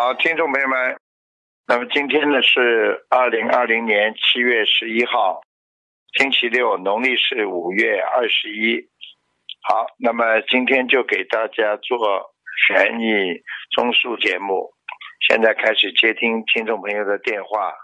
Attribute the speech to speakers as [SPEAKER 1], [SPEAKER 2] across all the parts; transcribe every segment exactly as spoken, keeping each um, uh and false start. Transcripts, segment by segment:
[SPEAKER 1] 好，听众朋友们，那么今天呢是二零二零年七月十一号，星期六，农历是五月二十一。好，那么今天就给大家做悬疑综述节目，现在开始接听听众朋友的电话。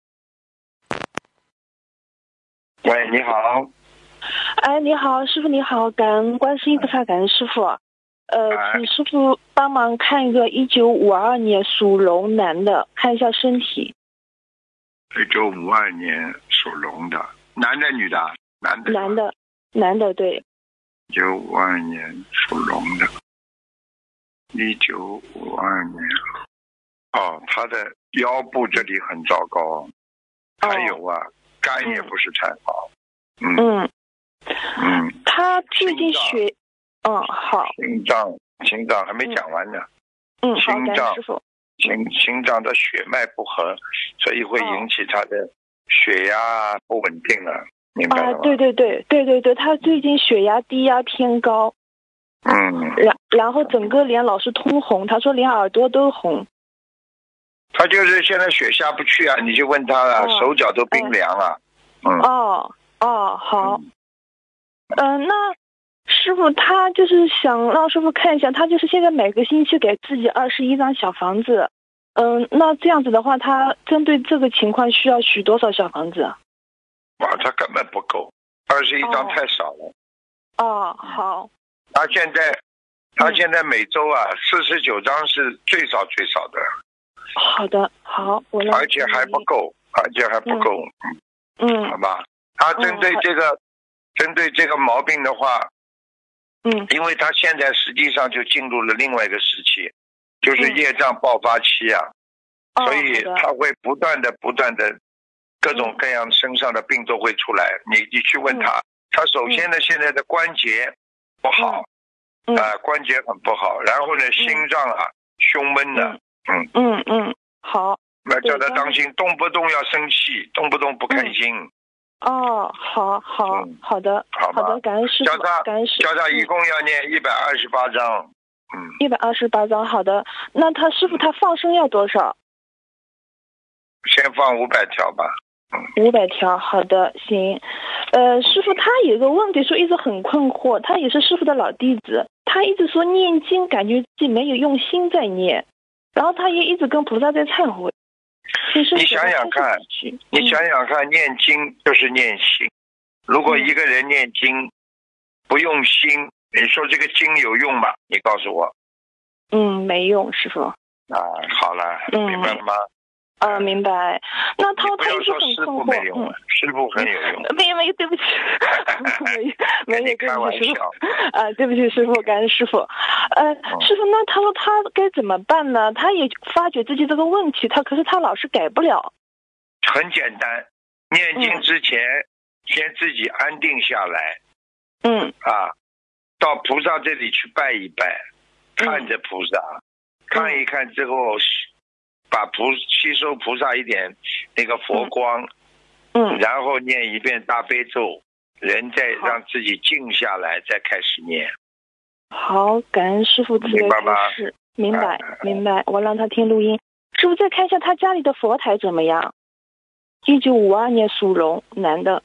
[SPEAKER 1] 喂，你好。
[SPEAKER 2] 哎，你好，师傅你好，感恩观世音菩萨，感恩师傅。呃，请师傅帮忙看一个一九五二年属龙男的，看一下身体。
[SPEAKER 1] 一九五二年属龙的，男的女的？男的。
[SPEAKER 2] 男的，男的，对。
[SPEAKER 1] 一九五二年属龙的，一九五二年。哦，他的腰部这里很糟糕，还有啊，哦、肝也不是太好。嗯。
[SPEAKER 2] 嗯。
[SPEAKER 1] 嗯。
[SPEAKER 2] 他最近血。嗯，好。
[SPEAKER 1] 心脏，心脏还没讲完呢。
[SPEAKER 2] 嗯，好，
[SPEAKER 1] 心脏，
[SPEAKER 2] 师傅。
[SPEAKER 1] 心心脏的血脉不和，所以会引起他的血压不稳定了，明白了吗？
[SPEAKER 2] 啊，对对对对对对，他最近血压低压偏高。
[SPEAKER 1] 嗯。
[SPEAKER 2] 然然后整个脸老是通红，他说连耳朵都红。
[SPEAKER 1] 他就是现在血下不去啊，你就问他了，哦、手脚都冰凉了。嗯。
[SPEAKER 2] 哦哦，好。嗯、呃，那。师傅，他就是想让师傅看一下，他就是现在每个星期给自己二十一张小房子，嗯，那这样子的话，他针对这个情况需要许多少小房子？
[SPEAKER 1] 哇，他根本不够，二十一张太少了。
[SPEAKER 2] 哦，好。
[SPEAKER 1] 他现在，他现在每周啊四十九张是最少最少的。
[SPEAKER 2] 好的，好，我
[SPEAKER 1] 而且还不够，而且还不够。
[SPEAKER 2] 嗯。嗯。
[SPEAKER 1] 好吧，他针对这个，嗯、针对这个毛病的话。
[SPEAKER 2] 嗯，
[SPEAKER 1] 因为他现在实际上就进入了另外一个时期，就是业障爆发期啊，
[SPEAKER 2] 嗯、
[SPEAKER 1] 所以他会不断的、不断的各种各样身上的病都会出来。嗯、你你去问他，嗯、他首先呢，现在的关节不好，啊、
[SPEAKER 2] 嗯
[SPEAKER 1] 呃，关节很不好，然后呢，
[SPEAKER 2] 嗯、
[SPEAKER 1] 心脏啊，胸闷的，
[SPEAKER 2] 嗯嗯嗯，好，
[SPEAKER 1] 那叫他当心，动不动要生气，动不动不开心。
[SPEAKER 2] 嗯哦，好好、嗯、好的，
[SPEAKER 1] 好
[SPEAKER 2] 的，感恩师傅，感恩师傅。
[SPEAKER 1] 叫他一共要念一百二十八章，嗯，
[SPEAKER 2] 一百二十八章，好的。那他师傅他放生要多少？
[SPEAKER 1] 先放五百条吧。
[SPEAKER 2] 嗯，五百条，好的，行。呃，师傅他有个问题说一直很困惑，他也是师傅的老弟子，他一直说念经感觉自己没有用心在念，然后他也一直跟菩萨在忏悔。
[SPEAKER 1] 你想想看，
[SPEAKER 2] 嗯、
[SPEAKER 1] 你想想看，念经就是念心。如果一个人念经不用心，你说这个经有用吗？你告诉我。
[SPEAKER 2] 嗯，没用，师傅。
[SPEAKER 1] 啊，好了，
[SPEAKER 2] 嗯、
[SPEAKER 1] 明白了吗？
[SPEAKER 2] 啊，明白。那他他一直很困惑。
[SPEAKER 1] 没用、嗯，师傅很有用。
[SPEAKER 2] 没有没有，对不起，没有没有，
[SPEAKER 1] 开玩笑。
[SPEAKER 2] 啊，对不起，师傅，感恩师傅。呃，嗯、师傅，那他说他该怎么办呢？他也发觉自己这个问题，他可是他老是改不了。
[SPEAKER 1] 很简单，念经之前、嗯、先自己安定下来。
[SPEAKER 2] 嗯。
[SPEAKER 1] 啊，到菩萨这里去拜一拜，看着菩萨，嗯、看一看之后。把菩吸收菩萨一点那个佛光，
[SPEAKER 2] 嗯，
[SPEAKER 1] 然后念一遍大悲咒，人再让自己静下来，再开始念。
[SPEAKER 2] 好，感恩师父慈悲开示，明白
[SPEAKER 1] 啊
[SPEAKER 2] 明白。我让他听录音。师父再看一下他家里的佛台怎么样？一九五二年属龙，男的。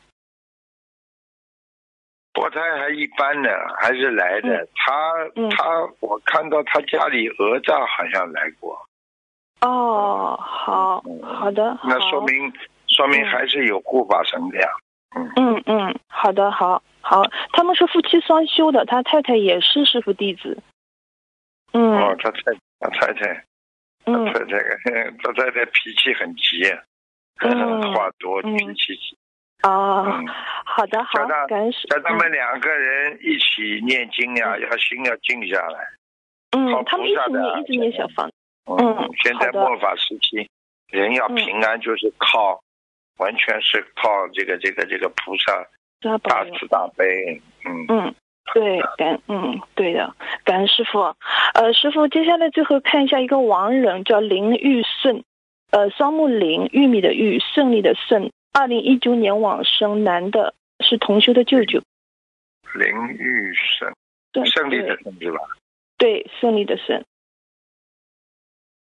[SPEAKER 1] 佛台还一般呢，还是来的。
[SPEAKER 2] 嗯、
[SPEAKER 1] 他、
[SPEAKER 2] 嗯、
[SPEAKER 1] 他，我看到他家里哪吒好像来过。
[SPEAKER 2] 哦，好，好的，
[SPEAKER 1] 那说明说明还是有护法神的呀。
[SPEAKER 2] 嗯嗯嗯，好的，好，好，他们是夫妻双修的，他太太也是师父弟子。嗯。
[SPEAKER 1] 哦，他太他太太，
[SPEAKER 2] 嗯，
[SPEAKER 1] 他太太，他太太脾气很急，
[SPEAKER 2] 嗯，
[SPEAKER 1] 话多，
[SPEAKER 2] 嗯、
[SPEAKER 1] 脾气急。
[SPEAKER 2] 哦，
[SPEAKER 1] 嗯、
[SPEAKER 2] 好的，好，感恩师。
[SPEAKER 1] 叫他们两个人一起念经呀，嗯、要心要静下来。
[SPEAKER 2] 嗯，他们一起念，一直念小房子。
[SPEAKER 1] 嗯，现在末法时期，人要平安，就是靠，嗯、完全是靠这个这个这个菩萨大慈大悲。嗯
[SPEAKER 2] 嗯，对，感嗯对的，感恩师父。呃，师父，接下来最后看一下一个亡人，叫林玉顺，呃，双木林，玉米的玉，胜利的胜，二零一九年往生，男的，是同修的舅舅。
[SPEAKER 1] 林玉胜，胜利的胜是吧？
[SPEAKER 2] 对，胜利的胜。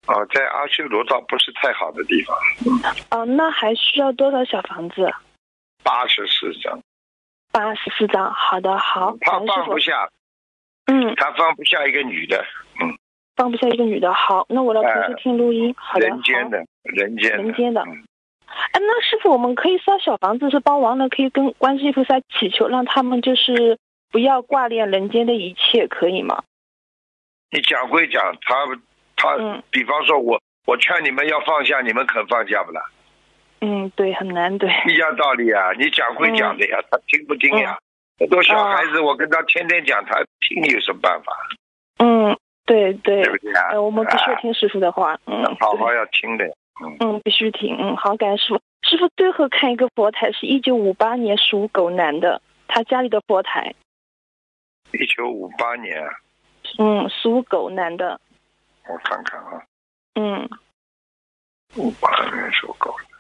[SPEAKER 1] 哦，在阿修罗道不是太好的地方。
[SPEAKER 2] 哦，那还需要多少小房子？
[SPEAKER 1] 八十四张。
[SPEAKER 2] 八十四张，好的，好。
[SPEAKER 1] 他放不下。
[SPEAKER 2] 嗯。
[SPEAKER 1] 他放不下一个女的。嗯。
[SPEAKER 2] 放不下一个女的，好，那我要同时听录音。呃、好的。
[SPEAKER 1] 人间的，人间的。
[SPEAKER 2] 人间的。
[SPEAKER 1] 嗯。
[SPEAKER 2] 哎，那师傅，我们可以烧小房子，是帮亡人可以跟观世音菩萨祈求，让他们就是不要挂念人间的一切，可以吗？
[SPEAKER 1] 你讲归讲，他他、嗯，比方说我我劝你们要放下，你们肯放下不啦？
[SPEAKER 2] 嗯，对，很难，对。
[SPEAKER 1] 一样道理啊，你讲归讲的呀，嗯、他听不听呀？很、嗯、多小孩子，我跟他天天讲，他听有什么办法？
[SPEAKER 2] 嗯，对对。
[SPEAKER 1] 对不对啊？
[SPEAKER 2] 呃，我们必须要听师傅的话，嗯，
[SPEAKER 1] 好好要听的。
[SPEAKER 2] 嗯, 嗯，必须听，嗯，好，感恩师傅。师傅最后看一个佛台，是一九五八年属狗男的，他家里的佛台。
[SPEAKER 1] 一九五八年。
[SPEAKER 2] 嗯，属狗男的。
[SPEAKER 1] 我看看啊。
[SPEAKER 2] 嗯。
[SPEAKER 1] 五八年属狗的。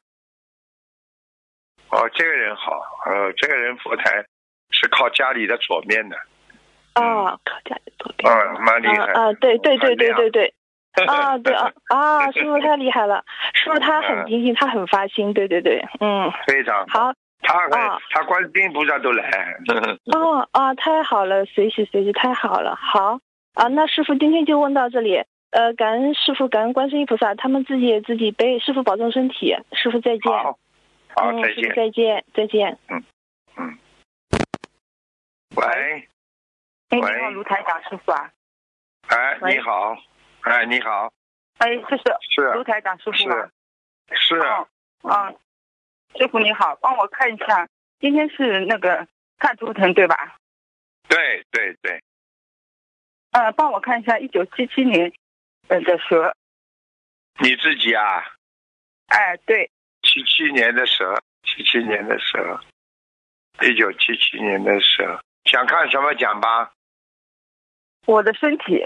[SPEAKER 1] 哦，这个人好，呃，这个人佛台是靠家里的左面的。
[SPEAKER 2] 啊、哦，靠家里左边。
[SPEAKER 1] 嗯，蛮厉害。
[SPEAKER 2] 啊，对对对对对对。啊，对啊啊，师傅太厉害了，师傅他很精进，他很发心，对对对，嗯，
[SPEAKER 1] 非常
[SPEAKER 2] 好，
[SPEAKER 1] 他啊，他观世音菩萨都来。
[SPEAKER 2] 哦啊，太好了，随喜随喜，太好了，好啊，那师傅今天就问到这里，呃，感恩师傅，感恩观世音菩萨，他们自己也自己背，师傅保重身体，师傅再见。
[SPEAKER 1] 好，好，再见，
[SPEAKER 2] 嗯、再见，再见。
[SPEAKER 1] 嗯嗯。喂。
[SPEAKER 3] 哎，你好，卢台长师傅啊。
[SPEAKER 1] 哎，你好。哎，你好。
[SPEAKER 3] 哎，这是
[SPEAKER 1] 是
[SPEAKER 3] 卢台长师傅吗？
[SPEAKER 1] 是。
[SPEAKER 3] 哦，啊，师傅你好，帮我看一下，今天是那个看图腾对吧？
[SPEAKER 1] 对对对。
[SPEAKER 3] 呃，帮我看一下一九七七年呃的蛇。
[SPEAKER 1] 你自己啊？
[SPEAKER 3] 哎，对。
[SPEAKER 1] 七七年的蛇，七七年的蛇，一九七七年的蛇，想看什么讲吧？
[SPEAKER 3] 我的身体。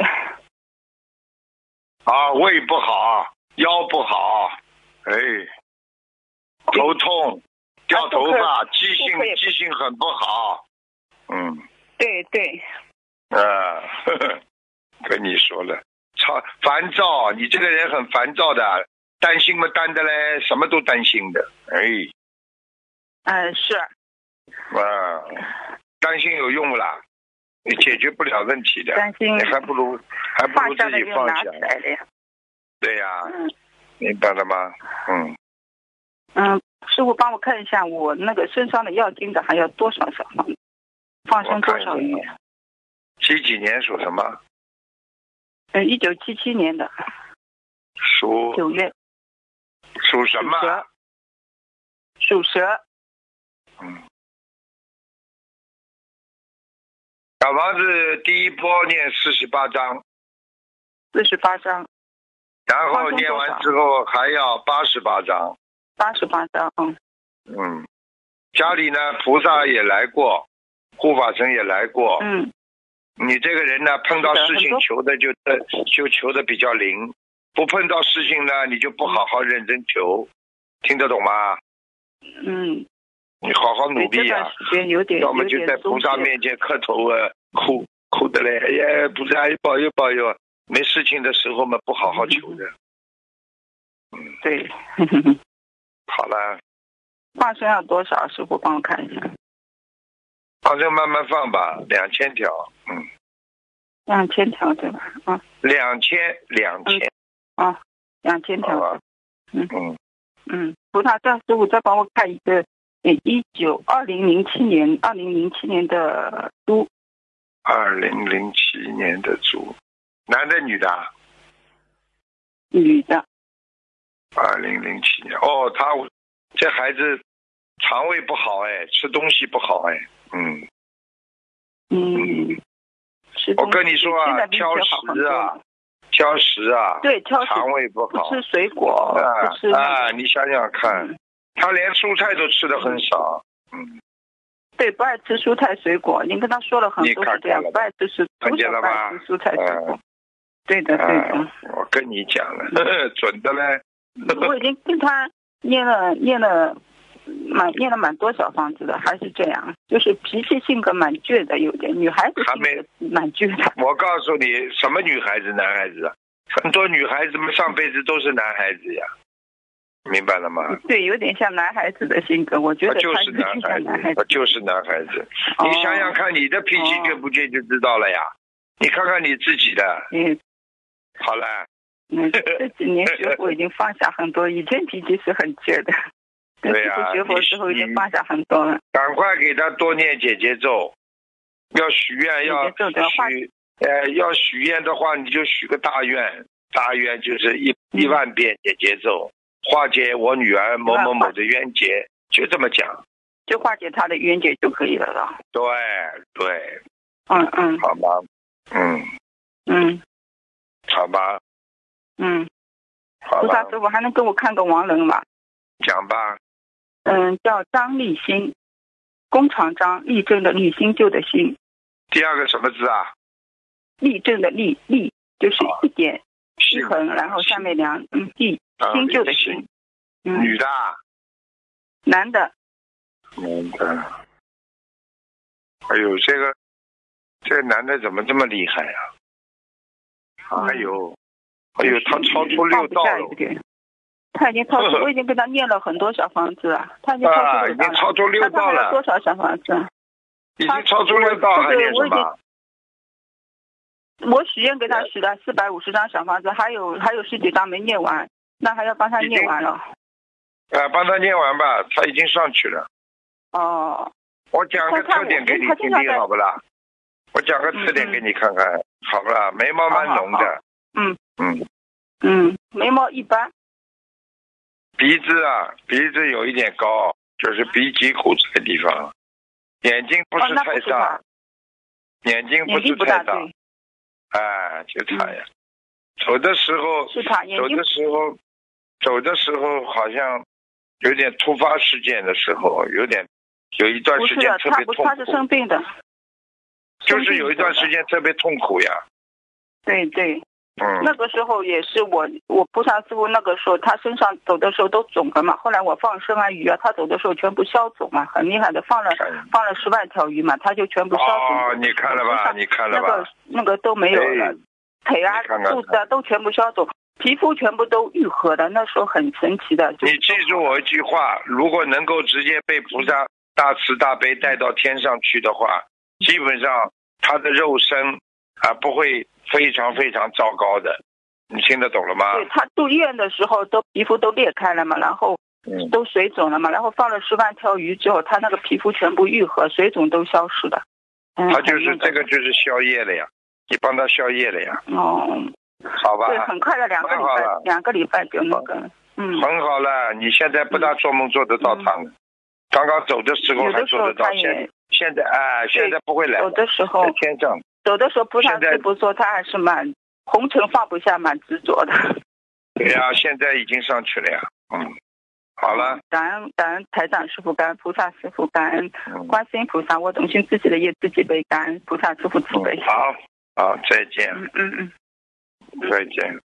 [SPEAKER 1] 啊，胃不好，腰不好，哎，头痛，掉头发，记性记性很不好，嗯，
[SPEAKER 3] 对对，
[SPEAKER 1] 啊，呵呵，跟你说了，超烦躁，你这个人很烦躁的，担心嘛担的嘞，什么都担心的，哎，
[SPEAKER 3] 嗯是，
[SPEAKER 1] 啊，担心有用不啦？你解决不了问题的，
[SPEAKER 3] 担心
[SPEAKER 1] 你还不如还不如自己放下。对呀、啊，
[SPEAKER 3] 嗯、
[SPEAKER 1] 明白了吗？嗯。
[SPEAKER 3] 嗯，师傅帮我看一下，我那个身上的药精的还要多少小房子？放生多少鱼？
[SPEAKER 1] 几几年属什么？
[SPEAKER 3] 嗯，一九七七年的。
[SPEAKER 1] 属
[SPEAKER 3] 九月。
[SPEAKER 1] 属什么？
[SPEAKER 3] 属蛇。属蛇。
[SPEAKER 1] 嗯。小房子第一波念四十八章，
[SPEAKER 3] 四十八章，
[SPEAKER 1] 然后念完之后还要八十八章，
[SPEAKER 3] 八十八章，嗯
[SPEAKER 1] 嗯，家里呢菩萨也来过，护法神也来过，
[SPEAKER 3] 嗯，
[SPEAKER 1] 你这个人呢碰到事情求的就就求的比较灵，不碰到事情呢你就不好好认真求，听得懂吗？
[SPEAKER 3] 嗯。
[SPEAKER 1] 你好好努力啊！要么就在菩萨面前磕头啊，哭哭的嘞！哎呀，菩萨保佑保佑！没事情的时候嘛，不好好求的。
[SPEAKER 3] 嗯，对。
[SPEAKER 1] 好了。
[SPEAKER 3] 放生要多少？师傅帮我看一下。
[SPEAKER 1] 放生慢慢放吧，两千条。嗯。
[SPEAKER 3] 两千条对吧？啊。
[SPEAKER 1] 两千两千。
[SPEAKER 3] 啊，两千条。
[SPEAKER 1] 嗯嗯
[SPEAKER 3] 嗯，菩萨，这师傅再帮我看一个。一九二零零七年，二零零七年的猪。
[SPEAKER 1] 二零零七年的猪，男的女的？
[SPEAKER 3] 女的。
[SPEAKER 1] 二零零七年，哦，他这孩子肠胃不好哎，吃东西不好哎，嗯。
[SPEAKER 3] 嗯。
[SPEAKER 1] 我跟你说啊，挑食啊，挑食啊，
[SPEAKER 3] 对，挑食，
[SPEAKER 1] 肠胃不好，
[SPEAKER 3] 不吃水果，
[SPEAKER 1] 啊
[SPEAKER 3] 不吃
[SPEAKER 1] 啊，你想想看。嗯，他连蔬菜都吃得很少，嗯，
[SPEAKER 3] 对，不爱吃蔬菜水果。您跟他说了很多是这样，不爱吃蔬，
[SPEAKER 1] 看见了吧？
[SPEAKER 3] 不爱吃蔬菜水果。对的，对的。
[SPEAKER 1] 我跟你讲了，准的嘞。
[SPEAKER 3] 我已经跟他念了念了蛮念了蛮多小房子的，还是这样，就是脾气性格蛮倔的，有点女孩子性格蛮倔的。
[SPEAKER 1] 我告诉你，什么女孩子男孩子啊？ 很多女孩子们上辈子都是男孩子呀，明白了吗？
[SPEAKER 3] 对，有点像男孩子的性格，我觉得
[SPEAKER 1] 他就是男孩子，他就是男孩子。你想想看，你的脾气倔不倔就知道了呀。你看看你自己的。
[SPEAKER 3] 嗯，
[SPEAKER 1] 好了。
[SPEAKER 3] 嗯，这几年学佛已经放下很多，以前脾气是很倔的。
[SPEAKER 1] 对呀、
[SPEAKER 3] 啊，学佛之后已经放下很多了。
[SPEAKER 1] 赶快给他多念姐姐咒，要许愿要许，呃，要许愿的话，你就许个大愿，大愿就是一、嗯、一万遍姐姐咒，化解我女儿某某某的冤结，就这么讲，
[SPEAKER 3] 就化解她的冤结就可以了了。
[SPEAKER 1] 对对，
[SPEAKER 3] 嗯嗯，
[SPEAKER 1] 好吗？嗯
[SPEAKER 3] 嗯，
[SPEAKER 1] 好吧，
[SPEAKER 3] 嗯，
[SPEAKER 1] 好吧。
[SPEAKER 3] 菩萨师傅还能给我看个亡人吗？
[SPEAKER 1] 讲吧。
[SPEAKER 3] 嗯，叫张立新，工厂张，立正的立，新旧的新。
[SPEAKER 1] 第二个什么字啊？
[SPEAKER 3] 立正的立，立就是一点一横，然后下面两嗯立，新旧的新。
[SPEAKER 1] 嗯、女的。
[SPEAKER 3] 男的。
[SPEAKER 1] 男的。哎呦，这个这个男的怎么这么厉害啊？哎呦，哎呦，他超出六道了。
[SPEAKER 3] 他已经超出，我已经给他念了很多小房子了。他已经超出六道了。
[SPEAKER 1] 啊，已经超出六道了。
[SPEAKER 3] 多少小房子？
[SPEAKER 1] 已经超出六道还念什么？
[SPEAKER 3] 我许愿给他许了四百五十张小房子，还有还有十几张没念完，那还要帮他念完了。
[SPEAKER 1] 啊，帮他念完吧，他已经上去了。
[SPEAKER 3] 哦。
[SPEAKER 1] 我讲个特点给你听听，好不啦？我讲个特点给你看看，好不啦？眉毛蛮浓的。
[SPEAKER 3] 嗯
[SPEAKER 1] 嗯
[SPEAKER 3] 嗯，眉毛一般。
[SPEAKER 1] 鼻子啊，鼻子有一点高，就是鼻脊骨这个地方。眼睛不是太大，
[SPEAKER 3] 哦、
[SPEAKER 1] 是眼睛不是太大，哎，就他呀。走的时候，
[SPEAKER 3] 是他
[SPEAKER 1] 走的时候，走的时候好像有点突发事件的时候，有点有一段时间特别痛苦。
[SPEAKER 3] 他是生病的，
[SPEAKER 1] 就是有一段时间特别痛苦呀。
[SPEAKER 3] 对对。
[SPEAKER 1] 嗯，
[SPEAKER 3] 那个时候也是我，我菩萨师傅那个时候他身上走的时候都肿了嘛，后来我放生啊鱼啊，他走的时候全部消肿嘛，很厉害的，放了放了十万条鱼嘛，他就全部消肿。
[SPEAKER 1] 哦，你看了吧？你看了吧？
[SPEAKER 3] 那个那个都没有了，腿啊、肚子啊都全部消肿，皮肤全部都愈合的，那时候很神奇的。
[SPEAKER 1] 你记住我一句话，如果能够直接被菩萨大慈大悲带到天上去的话，基本上他的肉身啊不会非常非常糟糕的，你听得懂了吗？
[SPEAKER 3] 对，他住院的时候都皮肤都裂开了嘛，然后都水肿了嘛，然后放了十万条鱼之后，他那个皮肤全部愈合，水肿都消失了。
[SPEAKER 1] 嗯、他就是这个就是消业了呀，你帮他消业了呀。
[SPEAKER 3] 哦，
[SPEAKER 1] 好吧。
[SPEAKER 3] 对，很快的，两个礼拜，两个礼拜就那个，嗯，
[SPEAKER 1] 很好了。你现在不大做梦做得到他了，嗯、刚刚走的时候还做得到，现现在哎、呃，现在不会来。
[SPEAKER 3] 有的时候
[SPEAKER 1] 在天上。
[SPEAKER 3] 有的时候菩萨师父说他还是蛮红尘放不下，蛮执着的。
[SPEAKER 1] 对呀、啊，现在已经上去了呀。嗯，好了。
[SPEAKER 3] 感恩感恩台长师父，感恩菩萨师父，感恩观世音菩萨，我懂心自己的业自己背，感恩菩萨师父慈悲。
[SPEAKER 1] 嗯、好，好，再见。
[SPEAKER 3] 嗯嗯
[SPEAKER 1] 嗯，再见。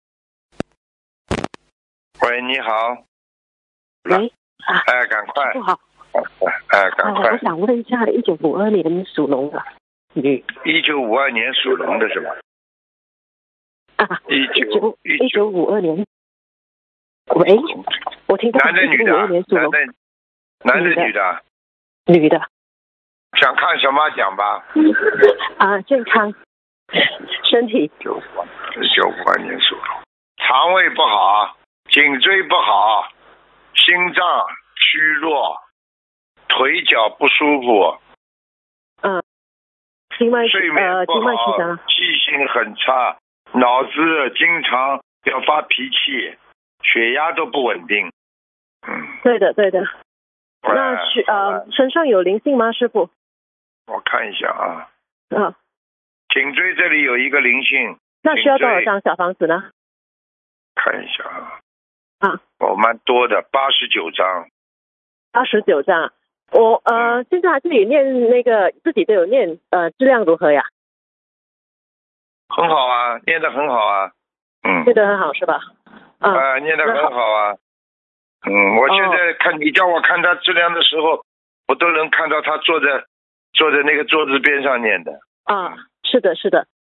[SPEAKER 1] 喂，你好。
[SPEAKER 4] 喂。啊。
[SPEAKER 1] 哎，赶快。
[SPEAKER 4] 不好。
[SPEAKER 1] 哎，赶快。
[SPEAKER 4] 我想问一下，一九五二年属龙的。女，
[SPEAKER 1] 一九五二年属龙的是吧？
[SPEAKER 4] 啊，
[SPEAKER 1] 一九
[SPEAKER 4] 一九五二年。喂，我听到
[SPEAKER 1] 男的女的？男的男的女的？
[SPEAKER 4] 女的。
[SPEAKER 1] 想看什么讲吧？
[SPEAKER 4] 啊，健康，身体。
[SPEAKER 1] 九五一九五二年属龙，肠胃不好，颈椎不好，心脏虚弱，腿脚不舒服。
[SPEAKER 4] 嗯。静脉
[SPEAKER 1] 睡眠不好，记性很差，脑子经常要发脾气，血压都不稳定。嗯，
[SPEAKER 4] 对的对的。那是呃身上有灵性吗，师傅？
[SPEAKER 1] 我看一下啊。
[SPEAKER 4] 啊。
[SPEAKER 1] 颈椎这里有一个灵性。
[SPEAKER 4] 那需要多少张小房子呢？
[SPEAKER 1] 看一下啊。
[SPEAKER 4] 啊。
[SPEAKER 1] 哦，蛮多的，八十九张。
[SPEAKER 4] 八十九张。我呃，现在还是有念那个自己都有念，呃，质量如何呀？
[SPEAKER 1] 很好啊，念得很好啊，嗯，
[SPEAKER 4] 念得很好是吧？
[SPEAKER 1] 啊，呃、念得很好啊，嗯，我现在看、哦、你叫我看他质量的时候，我都能看到他坐在坐在那个桌子边上念的。
[SPEAKER 4] 啊，是的，是的。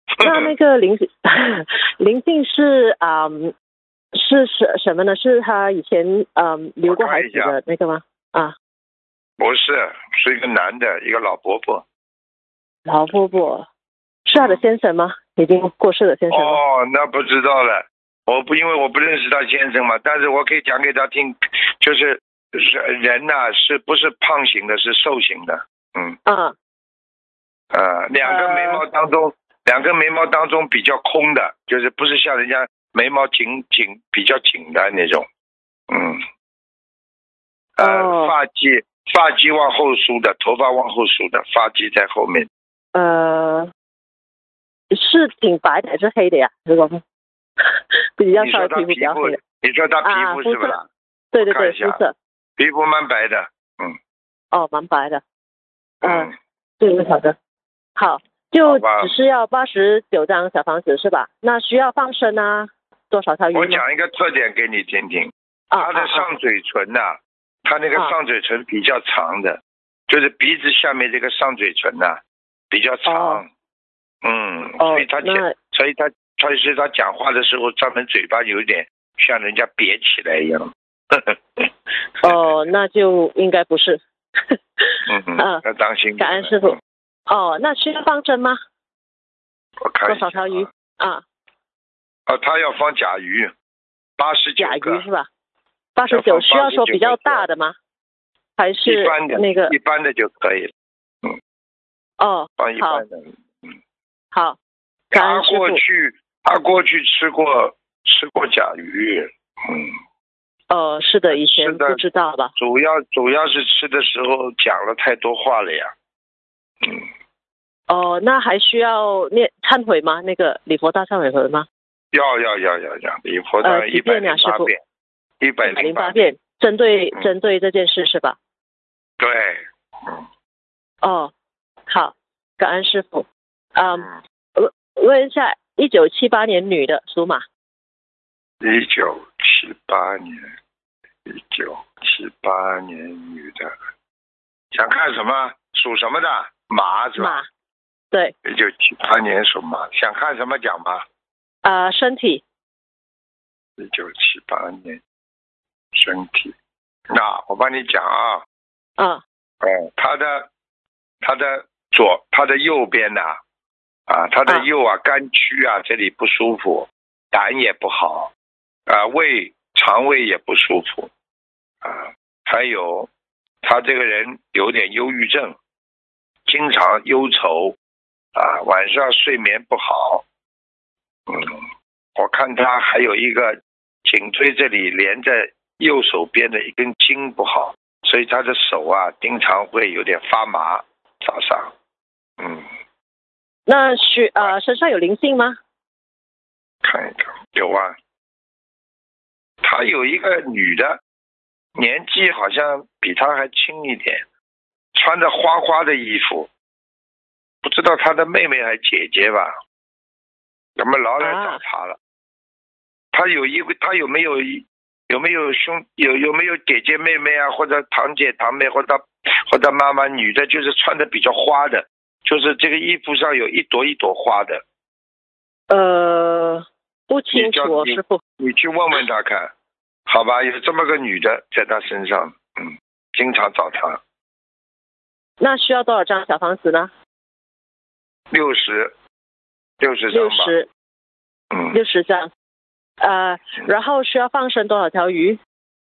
[SPEAKER 4] 那那个灵性灵性是啊、嗯、是什什么呢？是他以前嗯留过孩子的那个吗？啊，
[SPEAKER 1] 不是，是一个男的，一个老伯伯。
[SPEAKER 4] 老伯伯是他的先生吗？已经过世的先生吗？
[SPEAKER 1] 哦，那不知道了。我不因为我不认识他先生嘛，但是我可以讲给他听，就是人呐、啊，是不是胖型的，是瘦型的。嗯。
[SPEAKER 4] 啊。
[SPEAKER 1] 呃，两个眉毛当中，呃、两个眉毛当中比较空的，就是不是像人家眉毛紧紧比较紧的那种。嗯。呃，
[SPEAKER 4] 哦、
[SPEAKER 1] 发际发际往后梳的，头发往后梳的，发际在后面。
[SPEAKER 4] 呃，是挺白的还是黑的呀？如果比较稍微皮肤比较黑的。
[SPEAKER 1] 你说他皮肤是吧？
[SPEAKER 4] 啊、对对对，肤色。
[SPEAKER 1] 皮肤蛮白的，嗯。
[SPEAKER 4] 哦，蛮白的。
[SPEAKER 1] 嗯。
[SPEAKER 4] 嗯，对，好的。好，就只是要八十九张小房子是吧？那需要放生啊？多少条鱼？
[SPEAKER 1] 我讲一个特点给你听听。
[SPEAKER 4] 啊、
[SPEAKER 1] 他的上嘴唇呐、啊，啊、他那个上嘴唇比较长的，
[SPEAKER 4] 啊、
[SPEAKER 1] 就是鼻子下面这个上嘴唇呐、啊、比较长。
[SPEAKER 4] 哦、
[SPEAKER 1] 嗯，
[SPEAKER 4] 哦、
[SPEAKER 1] 所以他讲，所以他所以是他讲话的时候，专门嘴巴有点像人家瘪起来一样。
[SPEAKER 4] 哦，那就应该不是。
[SPEAKER 1] 嗯嗯，要当心。
[SPEAKER 4] 感恩师傅。哦，那需要放生吗？
[SPEAKER 1] 我看
[SPEAKER 4] 多少条鱼啊？
[SPEAKER 1] 哦，他要放甲鱼，八十九个。
[SPEAKER 4] 甲鱼是吧？八十九需要说比较大的吗？还是
[SPEAKER 1] 一般的
[SPEAKER 4] 那个
[SPEAKER 1] 一般的就可以了。嗯。
[SPEAKER 4] 哦，
[SPEAKER 1] 放一般的。
[SPEAKER 4] 嗯。好。感恩师傅。
[SPEAKER 1] 他过去他过去吃过吃过甲鱼，嗯。
[SPEAKER 4] 呃，是的，以前不知道吧？
[SPEAKER 1] 主要主要是吃的时候讲了太多话了呀。嗯。
[SPEAKER 4] 哦，那还需要念忏悔吗？那个礼佛大忏悔文吗？
[SPEAKER 1] 要要要要要，礼佛大一百零八遍，一百零八
[SPEAKER 4] 遍，针对针对这件事是吧？
[SPEAKER 1] 对，嗯。
[SPEAKER 4] 哦，好，感恩师傅。嗯，问问一下，一九七八年女的，属马。
[SPEAKER 1] 一九七八年，一九七八年女的，想看什么？属什么的？马是吧？
[SPEAKER 4] 马。对。
[SPEAKER 1] 一九七八年属马，想看什么讲吧？
[SPEAKER 4] 啊、呃，身体。
[SPEAKER 1] 一九七八年，身体。那我帮你讲啊。
[SPEAKER 4] 嗯。
[SPEAKER 1] 哦，他的，他的左，他的右边呐、啊，啊，他的右啊，肝区啊，这里不舒服，胆也不好，啊，胃、肠胃也不舒服，啊，还有，他这个人有点忧郁症，经常忧愁。啊，晚上睡眠不好，嗯，我看他还有一个颈椎这里连着右手边的一根筋不好，所以他的手啊经常会有点发麻，早上，嗯。
[SPEAKER 4] 那是呃身上有灵性吗？
[SPEAKER 1] 看一看，有啊。他有一个女的，年纪好像比他还轻一点，穿着花花的衣服。不知道他的妹妹还是姐姐吧？咱们老来找他了。啊、他有一个，他有没有有没有兄有有没有姐姐妹妹啊，或者堂姐堂妹，或者或者妈妈？女的就是穿的比较花的，就是这个衣服上有一朵一朵花的。
[SPEAKER 4] 呃，不清楚，师傅。
[SPEAKER 1] 你去问问他看，好吧？有这么个女的在他身上，嗯，经常找他。
[SPEAKER 4] 那需要多少张小房子呢？
[SPEAKER 1] 六十，六十张吧。
[SPEAKER 4] 六十，
[SPEAKER 1] 嗯，
[SPEAKER 4] 六十张。呃，然后需要放生多少条鱼？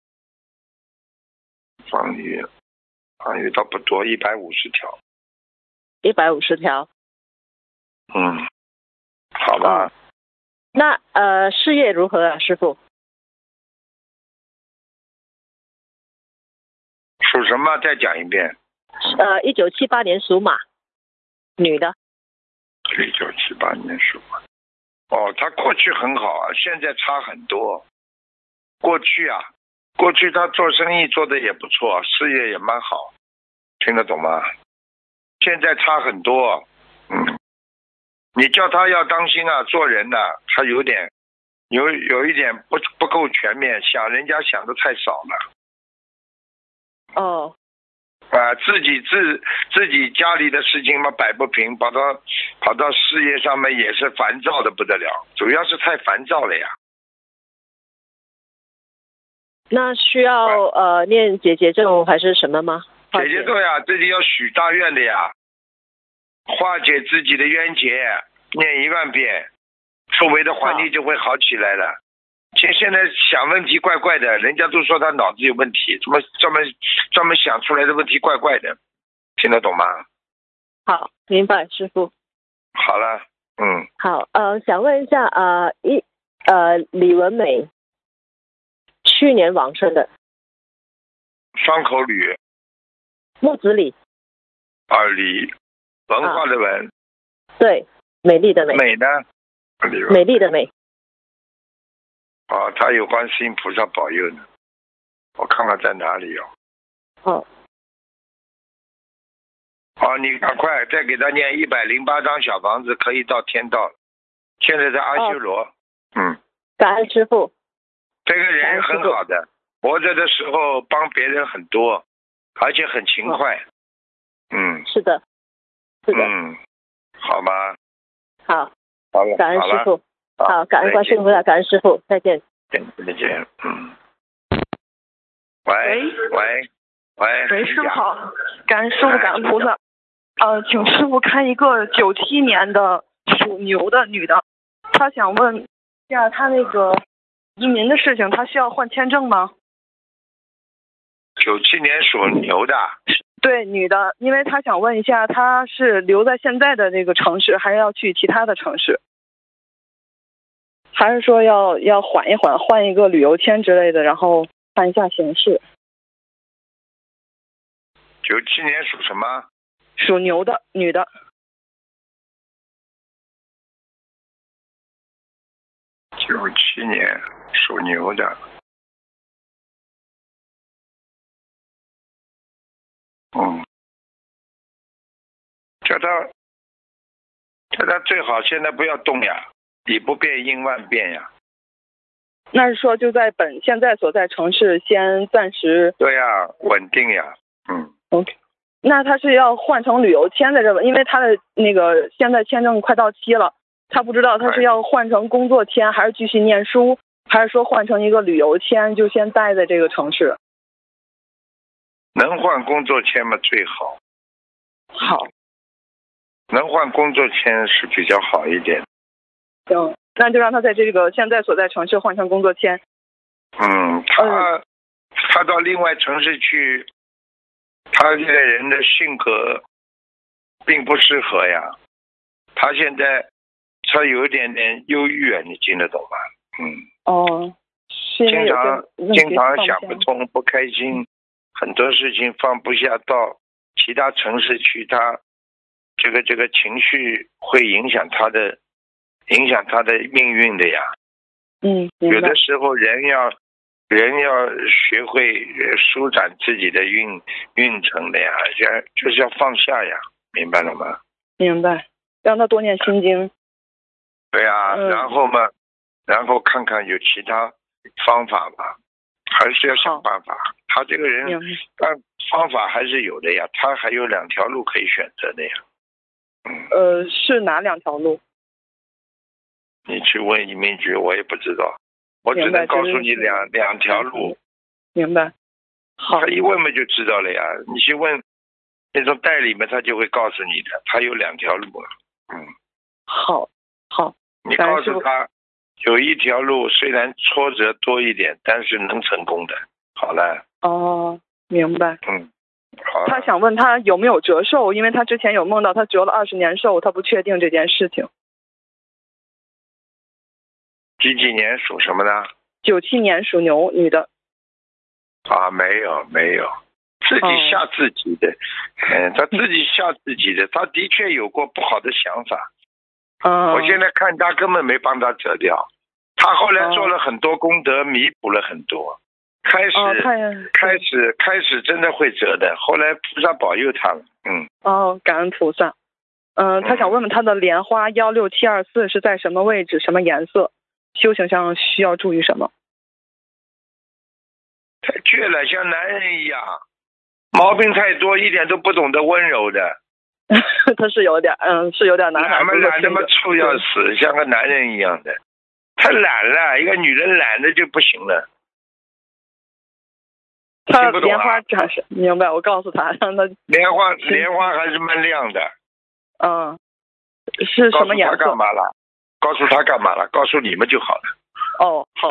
[SPEAKER 1] 放鱼，放鱼倒不多，一百五十条。
[SPEAKER 4] 一百五十条。
[SPEAKER 1] 嗯，好吧。
[SPEAKER 4] 嗯、那呃，事业如何啊，师傅？
[SPEAKER 1] 属什么？再讲一遍。
[SPEAKER 4] 呃，一九七八年属马，女的。
[SPEAKER 1] 一九七八年属马。哦，他过去很好啊，现在差很多。过去啊，过去他做生意做的也不错，事业也蛮好，听得懂吗？现在差很多。嗯，你叫他要当心啊，做人呢、啊，他有点有有一点不不够全面，想人家想的太少了。
[SPEAKER 4] 哦，
[SPEAKER 1] 啊，自己自自己家里的事情嘛摆不平，跑到跑到事业上面也是烦躁的不得了，主要是太烦躁了呀。
[SPEAKER 4] 那需要呃念解结咒还是什么吗？
[SPEAKER 1] 解结咒呀，自己要许大愿的呀，化解自己的冤结，念一万遍，周围的环境就会好起来了。现现在想问题怪怪的，人家都说他脑子有问题，怎么专门专门想出来的问题怪怪的，听得懂吗？
[SPEAKER 4] 好，明白，师父。
[SPEAKER 1] 好了，嗯。
[SPEAKER 4] 好，呃，想问一下，呃，一呃李文美，去年往生的。
[SPEAKER 1] 双口吕。
[SPEAKER 4] 木子李。
[SPEAKER 1] 啊，李，文化的文。
[SPEAKER 4] 啊、对，美丽的美。
[SPEAKER 1] 美呢？
[SPEAKER 4] 美丽的美。
[SPEAKER 1] 哦，他有观世音菩萨保佑呢，我看看在哪里哦。
[SPEAKER 4] 哦。
[SPEAKER 1] 好，你赶快再给他念一百零八张小房子，可以到天道了。现在在阿修罗。哦、嗯。
[SPEAKER 4] 感恩师父。
[SPEAKER 1] 这个人很好的，活着的时候帮别人很多，而且很勤快。哦、嗯。
[SPEAKER 4] 是的。是的。
[SPEAKER 1] 嗯。好吗？
[SPEAKER 4] 好。
[SPEAKER 1] 好了。
[SPEAKER 4] 感恩师父。好，感恩观世音菩萨，感恩师父，再见。
[SPEAKER 1] 再见。嗯。喂喂喂。
[SPEAKER 5] 喂，师父好，感恩师父，感恩菩萨。呃，请师父看一个九七年的属牛的女的，她想问一下她那个移民的事情，她需要换签证吗？
[SPEAKER 1] 九七年属牛的。
[SPEAKER 5] 对，女的，因为她想问一下，她是留在现在的这个城市，还是要去其他的城市？还是说要要缓一缓，换一个旅游签之类的，然后看一下形势。
[SPEAKER 1] 九七年属什么？
[SPEAKER 5] 属牛的女的。
[SPEAKER 1] 九七年属牛的。嗯。叫他，叫他最好现在不要动呀。以不变应万变呀。
[SPEAKER 5] 那是说就在本现在所在城市先暂时。
[SPEAKER 1] 对呀，稳定呀。嗯。
[SPEAKER 5] OK。那他是要换成旅游签在这吧？因为他的那个现在签证快到期了，他不知道他是要换成工作签，还是继续念书，还是说换成一个旅游签，就先待在这个城市。
[SPEAKER 1] 能换工作签嘛最好。
[SPEAKER 5] 好。
[SPEAKER 1] 能换工作签是比较好一点。
[SPEAKER 5] 行，那就让他在这个现在所在城市换成工作签。
[SPEAKER 1] 嗯，他、嗯、他到另外城市去，他这个人的性格并不适合呀。他现在他有一点点忧郁啊，你听得懂吗？嗯。
[SPEAKER 5] 哦。
[SPEAKER 1] 经常经常想不通，不开心，很多事情放不下，到其他城市去，他这个这个情绪会影响他的。影响他的命运的呀。
[SPEAKER 5] 嗯，
[SPEAKER 1] 有的时候人要人要学会舒展自己的运运程的呀，要就是要放下呀，明白了吗？
[SPEAKER 5] 明白，让他多念心经。
[SPEAKER 1] 对啊，嗯、然后嘛，然后看看有其他方法吧，还是要想办法。他这个人，但方法还是有的呀，他还有两条路可以选择的呀。
[SPEAKER 5] 嗯。呃，是哪两条路？
[SPEAKER 1] 你去问移民局，我也不知道，我只能告诉你两两条路。
[SPEAKER 5] 明白。好。
[SPEAKER 1] 他一问嘛就知道了呀，你去问那种代理嘛，他就会告诉你的，他有两条路。嗯。
[SPEAKER 5] 好，好。
[SPEAKER 1] 你告诉他，有一条路虽然挫折多一点，但是能成功的。好了。
[SPEAKER 5] 哦，明白。
[SPEAKER 1] 嗯。好。
[SPEAKER 5] 他想问他有没有折寿，因为他之前有梦到他折了二十年寿，他不确定这件事情。
[SPEAKER 1] 几几年属什么呢？
[SPEAKER 5] 九七年属牛，女的。
[SPEAKER 1] 啊，没有没有，自己吓自己的。嗯、哦，他自己吓自己的，他的确有过不好的想法。
[SPEAKER 5] 嗯。
[SPEAKER 1] 我现在看他根本没帮他折掉，他后来做了很多功德，弥补了很多。开始、
[SPEAKER 5] 哦、
[SPEAKER 1] 开始开始真的会折的，后来菩萨保佑他了。嗯。
[SPEAKER 5] 哦，感恩菩萨。嗯、呃，他想问问他的莲花幺六七二四是在什么位置，什么颜色？修行上需要注意什么？
[SPEAKER 1] 太倔了，像男人一样， 毛病太多，一点都不懂得温柔的。
[SPEAKER 5] 他是有点，嗯，是有点男孩子。
[SPEAKER 1] 懒嘛懒，那么臭要死，像个男人一样的。他懒了，一个女人懒的就不行了。
[SPEAKER 5] 他莲花展示，明白？我告诉他，让他
[SPEAKER 1] 莲花莲花还是蛮亮的。
[SPEAKER 5] 嗯，是什么颜色？
[SPEAKER 1] 告诉他干嘛了？告诉他干嘛了？告诉你们就好了。
[SPEAKER 5] 哦，好。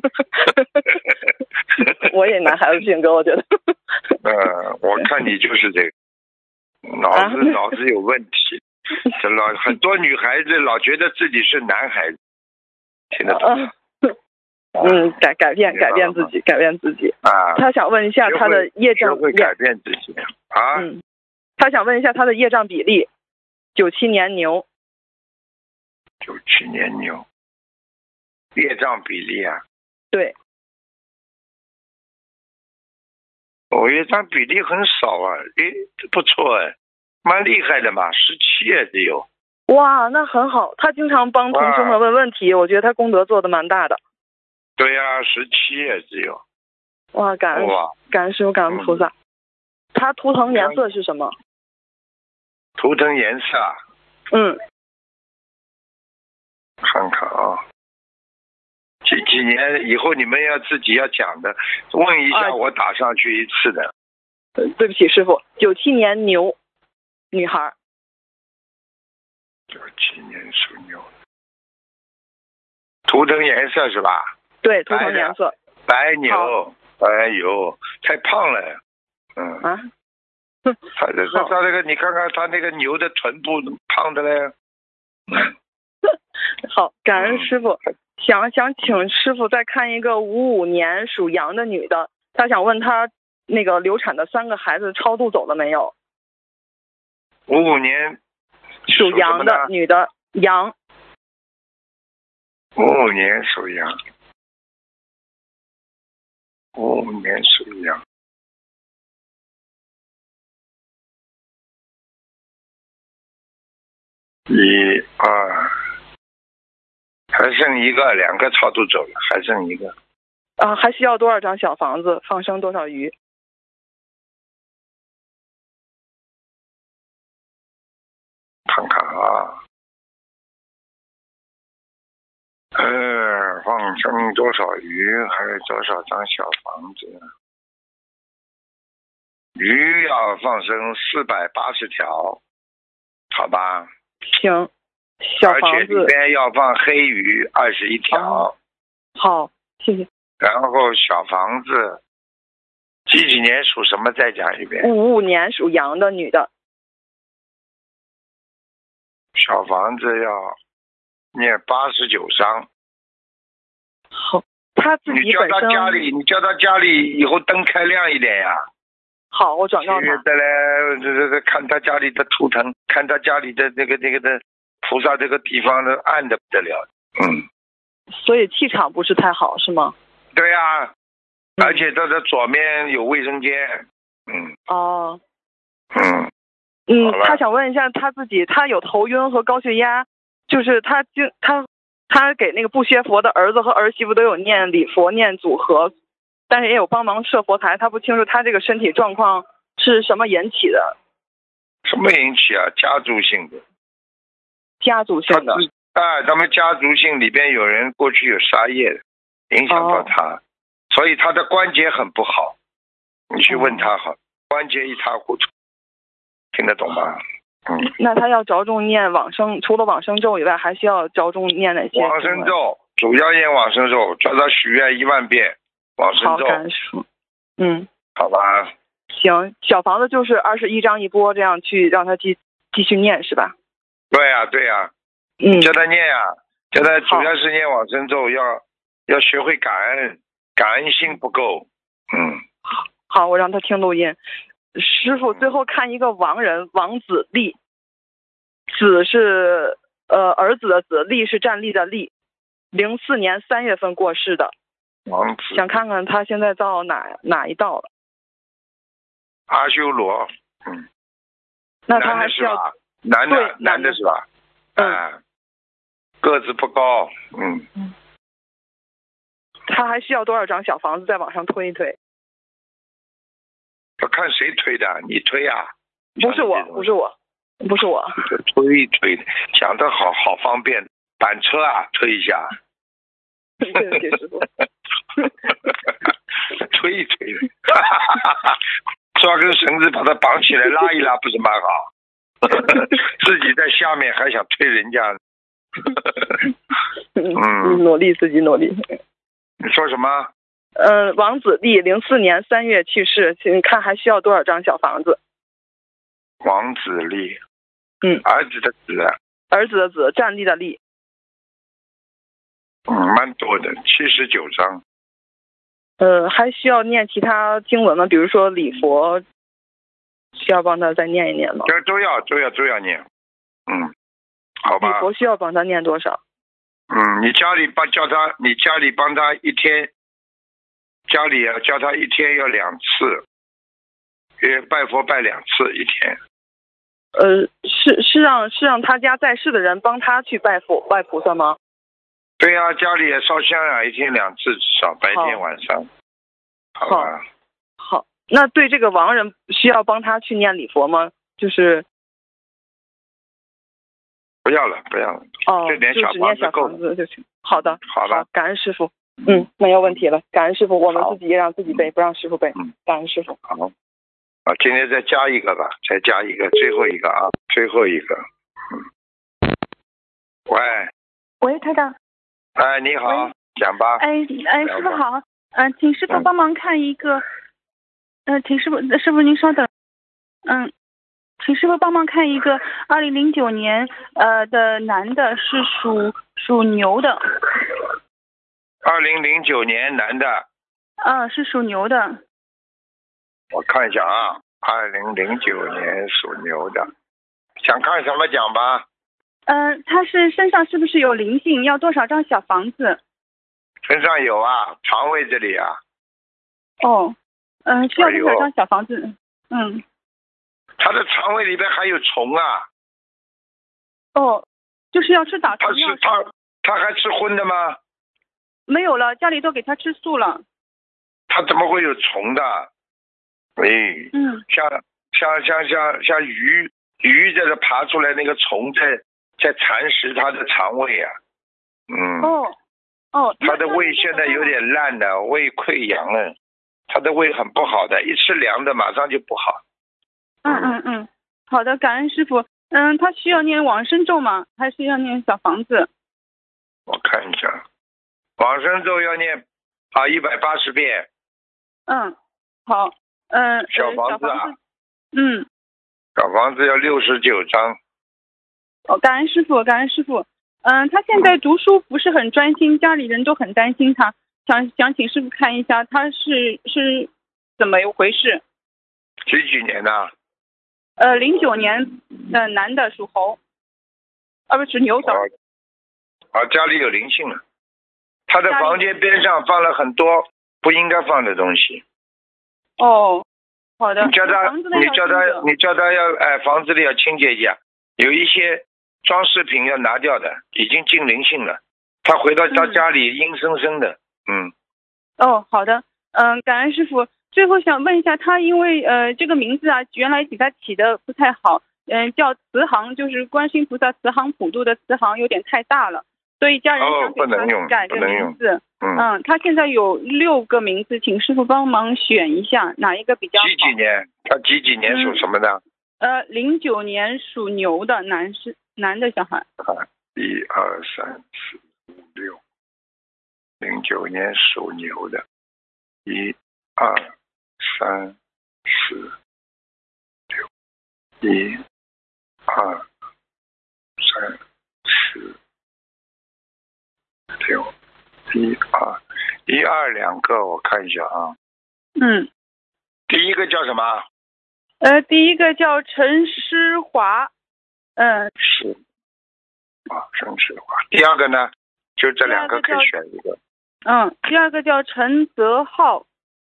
[SPEAKER 5] 我也男孩子性格，我觉得。
[SPEAKER 1] 嗯，我看你就是这个，脑子、啊、脑子有问题。这老很多女孩子老觉得自己是男孩子，听得懂吗？
[SPEAKER 5] 嗯，改改变改变自己，改变自己
[SPEAKER 1] 啊！
[SPEAKER 5] 他想问一下他的业障，
[SPEAKER 1] 会改变自己啊！
[SPEAKER 5] 嗯，他想问一下他的业障比例，九七年牛，
[SPEAKER 1] 九七年牛，业障比例啊？
[SPEAKER 5] 对，
[SPEAKER 1] 我业障比例很少啊，诶，不错哎，蛮厉害的嘛，十七也只有。
[SPEAKER 5] 哇，那很好，他经常帮同学们问问题，我觉得他功德做的蛮大的。
[SPEAKER 1] 对呀、啊，十七也只有。
[SPEAKER 5] 哇，感恩感恩师父，感恩菩萨。嗯、他图腾颜色是什么？
[SPEAKER 1] 图腾颜色啊？
[SPEAKER 5] 嗯。
[SPEAKER 1] 看看啊，几几年以后你们要自己要讲的，问一下、啊、我打上去一次的。
[SPEAKER 5] 对不起，师父，九七年牛，女孩。
[SPEAKER 1] 九七年属牛。图腾颜色是吧？
[SPEAKER 5] 对，图腾颜色。
[SPEAKER 1] 白牛，哎呦，太胖了，嗯。
[SPEAKER 5] 啊？
[SPEAKER 1] 他这个他那个，你看看他那个牛的臀部胖的嘞。
[SPEAKER 5] 好，感恩师傅。嗯、想想请师傅再看一个五五年属羊的女的，她想问她那个流产的三个孩子超度走了没有？
[SPEAKER 1] 五五年
[SPEAKER 5] 属羊的女的，羊。
[SPEAKER 1] 五五年属羊。五五年属羊。一二，还剩一个，两个超度走了，还剩一个。
[SPEAKER 5] 啊，还需要多少张小房子？放生多少鱼？
[SPEAKER 1] 看看啊，呃，放生多少鱼？还有多少张小房子？鱼要放生四百八十条，好吧？
[SPEAKER 5] 行，小房子。
[SPEAKER 1] 而且里边要放黑鱼二十一条、哦。
[SPEAKER 5] 好，谢谢。
[SPEAKER 1] 然后小房子，几几年属什么？再讲一遍。
[SPEAKER 5] 五五年属羊的女的。
[SPEAKER 1] 小房子要念八十九章。
[SPEAKER 5] 好，他自己本身。
[SPEAKER 1] 你叫他家里，你叫他家里以后灯开亮一点呀。
[SPEAKER 5] 好，我转告他。
[SPEAKER 1] 再来，这这这看他家里的图腾，看他家里的那个那个的菩萨这个地方的暗的不得了。嗯。
[SPEAKER 5] 所以气场不是太好，是吗？
[SPEAKER 1] 对呀、啊，而且他的左面有卫生间。嗯。
[SPEAKER 5] 哦。
[SPEAKER 1] 嗯。
[SPEAKER 5] 嗯，他想问一下他自己，他有头晕和高血压，就是他经他他给那个不学佛的儿子和儿媳妇都有念礼佛念组合，但是也有帮忙设佛台，他不清楚他这个身体状况是什么引起的。
[SPEAKER 1] 什么引起啊？家族性的。
[SPEAKER 5] 家族性的。
[SPEAKER 1] 啊，他们家族性里边有人过去有杀业的，影响到他、哦，所以他的关节很不好。你去问他好，哦、关节一塌糊涂。听得懂吗？嗯，
[SPEAKER 5] 那他要着重念往生，除了往生咒以外，还需要着重念哪些？
[SPEAKER 1] 往生咒，主要念往生咒，叫他许愿一万遍往生咒。
[SPEAKER 5] 好，感恩。嗯，
[SPEAKER 1] 好吧。
[SPEAKER 5] 行，小房子就是二十一章一波，这样去让他继继续念是吧？
[SPEAKER 1] 对呀、啊，对呀、啊。
[SPEAKER 5] 嗯，
[SPEAKER 1] 叫他念呀、啊，叫他主要是念往生咒，要要学会感恩，感恩心不够。嗯，
[SPEAKER 5] 好，我让他听录音。师傅最后看一个亡人王子立，子是呃儿子的子，立是站立的立，零四年三月份过世的。
[SPEAKER 1] 王子
[SPEAKER 5] 想看看他现在到哪哪一道了？
[SPEAKER 1] 阿修罗。嗯，
[SPEAKER 5] 那他还是要
[SPEAKER 1] 男的，男的，男的是吧？
[SPEAKER 5] 嗯、
[SPEAKER 1] 啊，个子不高。嗯
[SPEAKER 5] 嗯，他还需要多少张小房子再往上推一推？
[SPEAKER 1] 要看谁推的，你推啊？
[SPEAKER 5] 不是我，不是我，不是我。
[SPEAKER 1] 推一推，讲的好好方便，板车啊，推一下。
[SPEAKER 5] 对对对，师傅。
[SPEAKER 1] 推一推，抓根绳子把它绑起来拉一拉，不是蛮好？自己在下面还想推人家。
[SPEAKER 5] 嗯，努力自己努力。
[SPEAKER 1] 你说什么？
[SPEAKER 5] 呃，王子立零四年三月去世，请看还需要多少张小房子？
[SPEAKER 1] 王子立，
[SPEAKER 5] 嗯，
[SPEAKER 1] 儿子的子，
[SPEAKER 5] 儿子的子，站立的立。
[SPEAKER 1] 嗯，蛮多的，七十九张。
[SPEAKER 5] 呃，还需要念其他经文吗？比如说礼佛，需要帮他再念一念吗？
[SPEAKER 1] 这都要都要都要念。嗯，好吧。
[SPEAKER 5] 礼佛需要帮他念多少？
[SPEAKER 1] 嗯，你家里帮叫他，你家里帮他一天，家里啊叫他一天要两次，也拜佛拜两次一天。
[SPEAKER 5] 呃，是是让是让他家在世的人帮他去拜佛拜菩萨吗？
[SPEAKER 1] 对呀、啊，家里也烧香啊，一天两次至少，白天晚上。好吧。
[SPEAKER 5] 好，那对这个亡人需要帮他去念礼佛吗？就是
[SPEAKER 1] 不要了，不要了。
[SPEAKER 5] 哦，
[SPEAKER 1] 这点小房子够了。
[SPEAKER 5] 就只念小房子就行。好的，
[SPEAKER 1] 好的，
[SPEAKER 5] 感恩师傅。嗯，没有问题了。感恩师傅，我们自己也让自己背，不让师傅背。
[SPEAKER 1] 嗯，
[SPEAKER 5] 感恩师傅。
[SPEAKER 1] 好，啊，今天再加一个吧，再加一个，最后一个啊，最后一个。嗯。喂。
[SPEAKER 6] 喂，台长。
[SPEAKER 1] 哎，你好，讲吧。
[SPEAKER 6] 哎哎，师傅好，嗯、呃，请师傅帮忙看一个，嗯、呃，请师傅师傅您稍等，嗯，请师傅帮忙看一个二零零九年呃的男的，是属属牛的。
[SPEAKER 1] 二零零九年男的。
[SPEAKER 6] 嗯，是属牛的。
[SPEAKER 1] 我看一下啊，二零零九年属牛的，想看什么讲吧？
[SPEAKER 6] 嗯、呃，他是身上是不是有灵性？要多少张小房子？
[SPEAKER 1] 身上有啊，肠胃这里啊。
[SPEAKER 6] 哦，嗯、呃，需要多少张小房子？哎、嗯。
[SPEAKER 1] 他的肠胃里边还有虫啊。
[SPEAKER 6] 哦，就是要吃打虫药。
[SPEAKER 1] 他是他他还吃荤的吗？
[SPEAKER 6] 没有了，家里都给他吃素了。
[SPEAKER 1] 他怎么会有虫的？哎，
[SPEAKER 6] 嗯，
[SPEAKER 1] 像像像像像鱼鱼在这爬出来，那个虫在在蚕食他的肠胃啊。嗯。
[SPEAKER 6] 哦哦。
[SPEAKER 1] 他的胃现在有点烂了，胃溃疡了，他的胃很不好的，一吃凉的马上就不好。
[SPEAKER 6] 嗯嗯嗯，好的，感恩师傅。嗯，他需要念往生咒吗？还是要念小房子？
[SPEAKER 1] 我看一下，往生咒要念啊一百八十遍。
[SPEAKER 6] 嗯，好，嗯，
[SPEAKER 1] 小房子啊，
[SPEAKER 6] 呃、嗯，
[SPEAKER 1] 小房子要六十九张。
[SPEAKER 6] 哦，感恩师傅，感恩师傅。嗯，他现在读书不是很专心，家里人都很担心他，想想请师傅看一下他是是怎么一回事。
[SPEAKER 1] 几几年的？
[SPEAKER 6] 呃，零九年的男的，属猴，啊不是牛的。
[SPEAKER 1] 啊，家里有灵性了。他的房间边上放了很多不应该放的东西。
[SPEAKER 6] 哦，好的。
[SPEAKER 1] 你叫他，你叫他，你叫他要哎，房子里要清洁一下，有一些装饰品要拿掉的，已经进灵性了。他回到他家里阴森森的，嗯。
[SPEAKER 6] 哦，好的，嗯，感恩师傅。最后想问一下，他因为呃这个名字啊，原来给他起的不太好，嗯、呃，叫慈航，就是观世音菩萨慈航普渡的慈航，有点太大了，所以家人想给他改这个名字。
[SPEAKER 1] 哦、嗯,
[SPEAKER 6] 嗯，他现在有六个名字，请师傅帮忙选一下哪一个比较好。
[SPEAKER 1] 几几年？他几几年属什么的？
[SPEAKER 6] 嗯、呃，零九年属牛的男士，男的小孩。
[SPEAKER 1] 啊，一二三四五六，零九年属牛的，一二三四六，一二三四六，一二一二两个，我看一下啊。
[SPEAKER 6] 嗯。
[SPEAKER 1] 第一个叫什么？
[SPEAKER 6] 呃，第一个叫陈诗华，嗯。
[SPEAKER 1] 是。啊，陈诗华。第二个呢？就这两个可以选一个。
[SPEAKER 6] 嗯，第二个叫陈泽浩。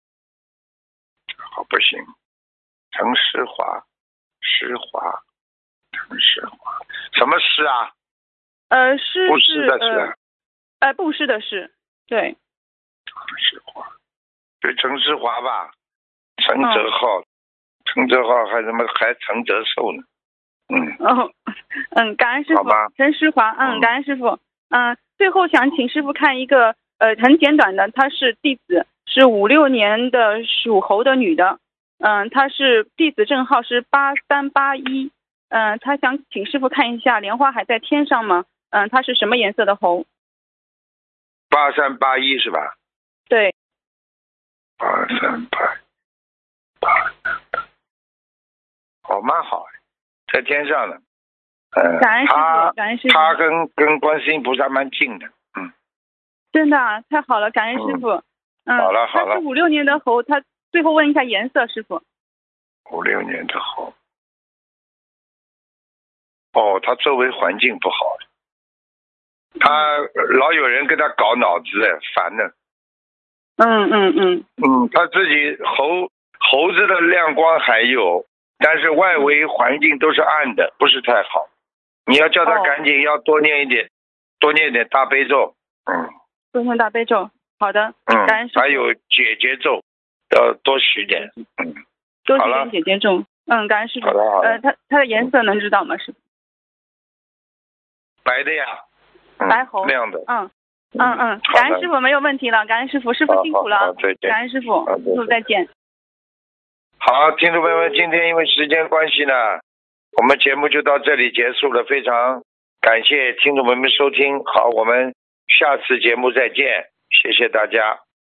[SPEAKER 1] 好，不行。陈诗华，诗华，陈诗华，什么诗啊？
[SPEAKER 6] 呃，诗
[SPEAKER 1] 布施的诗。
[SPEAKER 6] 呃，呃，布施的施，对。
[SPEAKER 1] 陈诗华，对，陈诗华吧，陈泽浩， 陈泽浩还什么还陈泽寿呢？嗯。
[SPEAKER 6] 哦，嗯，感恩师傅。陈诗华，嗯，感恩师傅。嗯，最后想请师傅看一个呃很简短的，她是弟子，是五六年的属猴的女的。嗯，她是弟子证号是八三八一。嗯，她想请师傅看一下莲花还在天上吗？嗯，她是什么颜色的猴？
[SPEAKER 1] 八三八一是吧？
[SPEAKER 6] 对。
[SPEAKER 1] 八三八八三八，哦，蛮好，在天上呢。呃，
[SPEAKER 6] 感恩师傅，感恩师傅。
[SPEAKER 1] 他跟跟观世音菩萨蛮近的，嗯。
[SPEAKER 6] 真的啊，太好了，感恩师傅。嗯。嗯
[SPEAKER 1] 好了好了。
[SPEAKER 6] 他是五六年的猴，他最后问一下颜色，师傅。
[SPEAKER 1] 五六年的猴。哦，他周围环境不好，他老有人跟他搞脑子，烦的。
[SPEAKER 6] 嗯嗯嗯。
[SPEAKER 1] 嗯，他自己猴猴子的亮光还有，但是外围环境都是暗的，不是太好。你要叫他赶紧要多念一点，哦、多念一点大悲咒。嗯。
[SPEAKER 6] 多念大悲咒，好的。
[SPEAKER 1] 嗯。还有解结咒，要多许点。嗯。
[SPEAKER 6] 多许点解结咒。嗯，感恩师傅。
[SPEAKER 1] 好的好的。
[SPEAKER 6] 呃，它它的颜色能知道吗？师傅？
[SPEAKER 1] 白的呀。嗯、
[SPEAKER 6] 白猴。
[SPEAKER 1] 亮的。
[SPEAKER 6] 嗯。嗯嗯，感恩师傅没有问题了，感恩师傅，师傅辛苦了，
[SPEAKER 1] 再见，
[SPEAKER 6] 感恩师傅，师傅再见。
[SPEAKER 1] 好，听众朋友们，今天因为时间关系呢，我们节目就到这里结束了，非常感谢听众朋友们收听，好，我们下次节目再见，谢谢大家。